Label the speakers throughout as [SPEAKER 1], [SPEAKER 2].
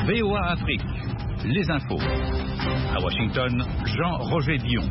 [SPEAKER 1] VOA Afrique, les infos. À Washington, Jean-Roger Dion.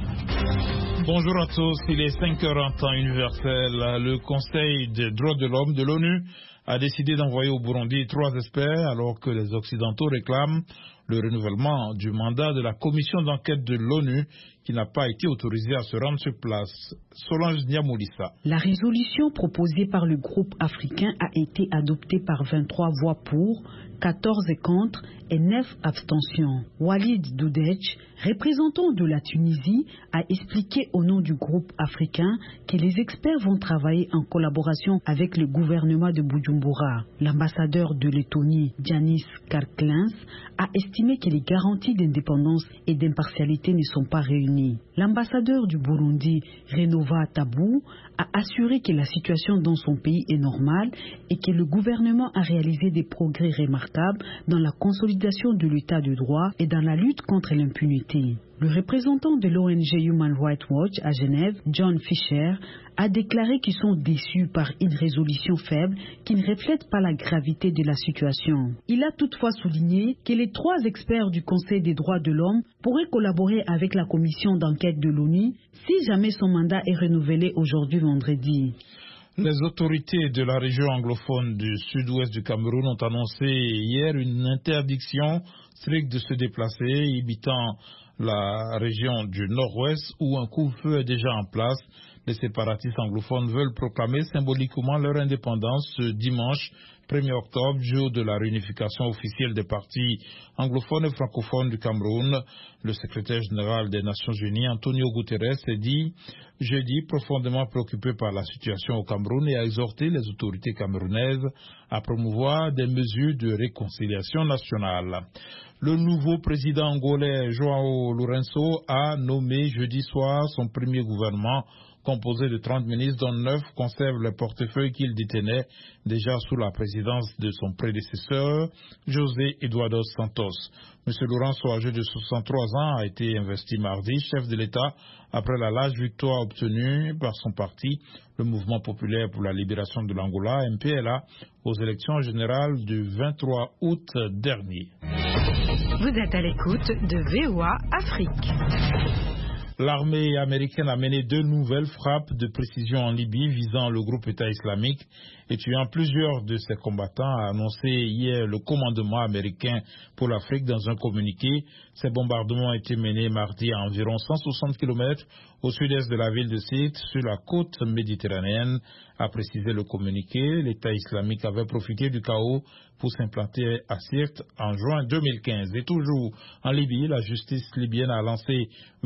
[SPEAKER 2] Bonjour à tous, il est 5h en temps universel. Le Conseil des droits de l'homme de l'ONU a décidé d'envoyer au Burundi 3 experts alors que les Occidentaux réclament le renouvellement du mandat de la commission d'enquête de l'ONU qui n'a pas été autorisée à se rendre sur place. Solange Niamoulissa.
[SPEAKER 3] La résolution proposée par le groupe africain a été adoptée par 23 voix pour, 14 contre et 9 abstentions. Walid Doudech, représentant de la Tunisie, a expliqué au nom du groupe africain que les experts vont travailler en collaboration avec le gouvernement de Bujumbura. L'ambassadeur de Lettonie, Yanis Karklins, a estimé que les garanties d'indépendance et d'impartialité ne sont pas réunies. L'ambassadeur du Burundi, Renova Tabou, a assuré que la situation dans son pays est normale et que le gouvernement a réalisé des progrès remarquables dans la consolidation de l'état de droit et dans la lutte contre l'impunité. Le représentant de l'ONG Human Rights Watch à Genève, John Fisher, a déclaré qu'ils sont déçus par une résolution faible qui ne reflète pas la gravité de la situation. Il a toutefois souligné que les 3 experts du Conseil des droits de l'homme pourraient collaborer avec la commission d'enquête de l'ONU si jamais son mandat est renouvelé aujourd'hui vendredi.
[SPEAKER 2] Les autorités de la région anglophone du sud-ouest du Cameroun ont annoncé hier une interdiction stricte de se déplacer, évitant la région du nord-ouest où un couvre-feu est déjà en place. Les séparatistes anglophones veulent proclamer symboliquement leur indépendance ce dimanche 1er octobre, jour de la réunification officielle des partis anglophones et francophones du Cameroun. Le secrétaire général des Nations Unies, Antonio Guterres, s'est dit jeudi profondément préoccupé par la situation au Cameroun et a exhorté les autorités camerounaises à promouvoir des mesures de réconciliation nationale. Le nouveau président angolais João Lourenço a nommé jeudi soir son premier gouvernement composé de 30 ministres dont 9 conservent le portefeuille qu'il détenait déjà sous la présidence de son prédécesseur, José Eduardo Santos. M. Lourenço, âgé de 63 ans, a été investi mardi chef de l'État après la large victoire obtenue par son parti, le Mouvement populaire pour la libération de l'Angola, MPLA, aux élections générales du 23 août dernier.
[SPEAKER 4] Vous êtes à l'écoute de VOA Afrique.
[SPEAKER 2] L'armée américaine a mené 2 nouvelles frappes de précision en Libye visant le groupe État islamique et tuant plusieurs de ses combattants, a annoncé hier le commandement américain pour l'Afrique dans un communiqué. Ces bombardements ont été menés mardi à environ 160 km au sud-est de la ville de Sirte, sur la côte méditerranéenne, a précisé le communiqué. L'État islamique avait profité du chaos pour s'implanter à Sirte en juin 2015. Et toujours en Libye, la justice libyenne a lancé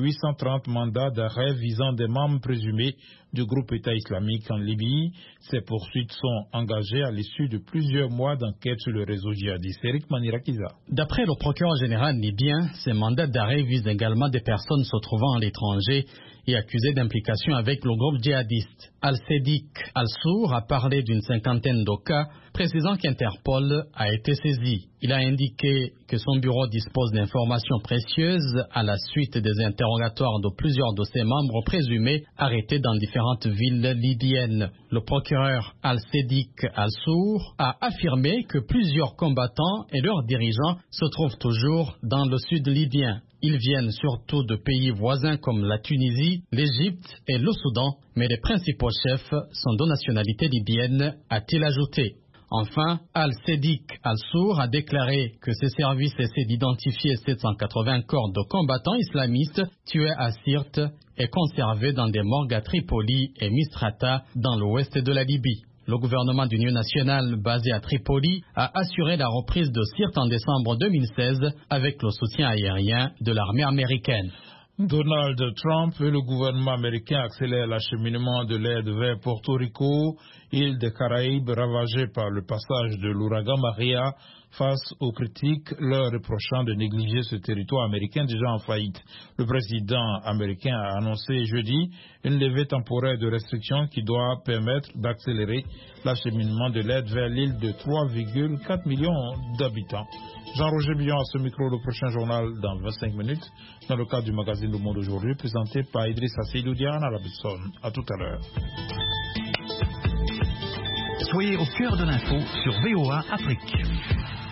[SPEAKER 2] 830 mandats d'arrêt visant des membres présumés du groupe État islamique en Libye. Ces poursuites sont engagées à l'issue de plusieurs mois d'enquête sur le réseau djihadiste. Eric Manirakiza.
[SPEAKER 5] D'après le procureur général libyen, ces mandats d'arrêt visent également des personnes se trouvant à l'étranger et accusées d'implication avec le groupe djihadiste. Al-Sadiq Al-Sour a parlé d'une 50aine de cas, précisant qu'Interpol a été saisi. Il a indiqué que son bureau dispose d'informations précieuses à la suite des interrogatoires de plusieurs de ses membres présumés arrêtés dans différentes villes libyennes. Le procureur Al-Sadiq Al-Sour a affirmé que plusieurs combattants et leurs dirigeants se trouvent toujours dans le sud libyen. Ils viennent surtout de pays voisins comme la Tunisie, l'Égypte et le Soudan, mais les principaux chefs sont de nationalité libyenne, a-t-il ajouté. Enfin, Al-Sadiq Al-Sour a déclaré que ses services essaient d'identifier 780 corps de combattants islamistes tués à Sirte et conservés dans des morgues à Tripoli et Misrata dans l'ouest de la Libye. Le gouvernement d'union nationale basé à Tripoli a assuré la reprise de Sirte en décembre 2016 avec le soutien aérien de l'armée américaine.
[SPEAKER 2] Donald Trump et le gouvernement américain accélèrent l'acheminement de l'aide vers Porto Rico, île des Caraïbes ravagée par le passage de l'ouragan Maria, face aux critiques leur reprochant de négliger ce territoire américain déjà en faillite. Le président américain a annoncé jeudi une levée temporaire de restrictions qui doit permettre d'accélérer l'acheminement de l'aide vers l'île de 3,4 millions d'habitants. Jean-Roger Dion à ce micro, le prochain journal dans 25 minutes, dans le cadre du magazine Le Monde aujourd'hui, présenté par Idrissa Seydou Diana Robinson. À tout à l'heure.
[SPEAKER 1] Soyez au cœur de l'info sur VOA Afrique.